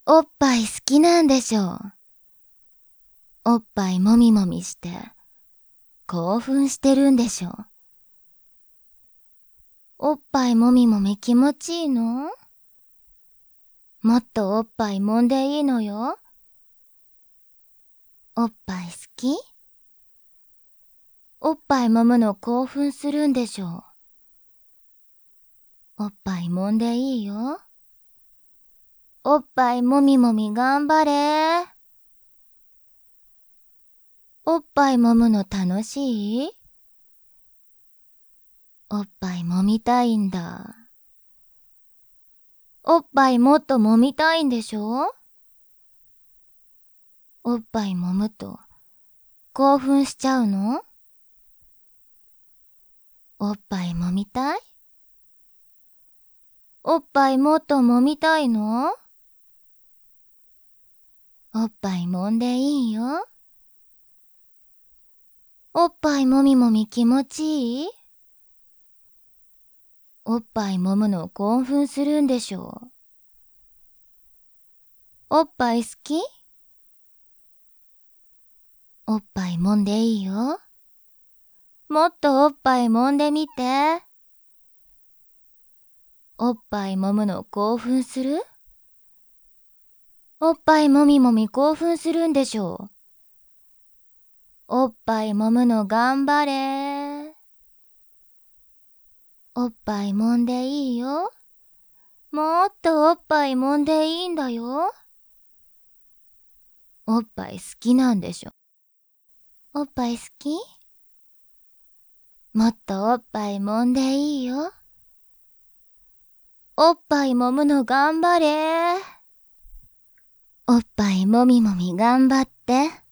おっぱい好きなんでしょ。おっぱいもみもみして興奮してるんでしょ。おっぱいもみもみ気持ちいいの？もっとおっぱい揉んでいいのよ。おっぱい好き？おっぱい揉むの興奮するんでしょ。おっぱい揉んでいいよ。おっぱいもみもみ頑張れ。おっぱい揉むの楽しい？おっぱい揉みたいんだ。おっぱいもっと揉みたいんでしょ？おっぱい揉むと興奮しちゃうの？おっぱい揉みたい？おっぱいもっと揉みたいの？おっぱい揉んでいいよ。おっぱいもみもみ気持ちいい？おっぱい揉むの興奮するんでしょ。おっぱい好き？おっぱい揉んでいいよ。もっとおっぱい揉んでみて。おっぱい揉むの興奮する？おっぱいもみもみ興奮するんでしょ。おっぱい揉むの頑張れ。おっぱい揉んでいいよ。もっとおっぱい揉んでいいんだよ。おっぱい好きなんでしょ。おっぱい好き？もっとおっぱい揉んでいいよ。おっぱい揉むの頑張れ。おっぱいもみもみ頑張って。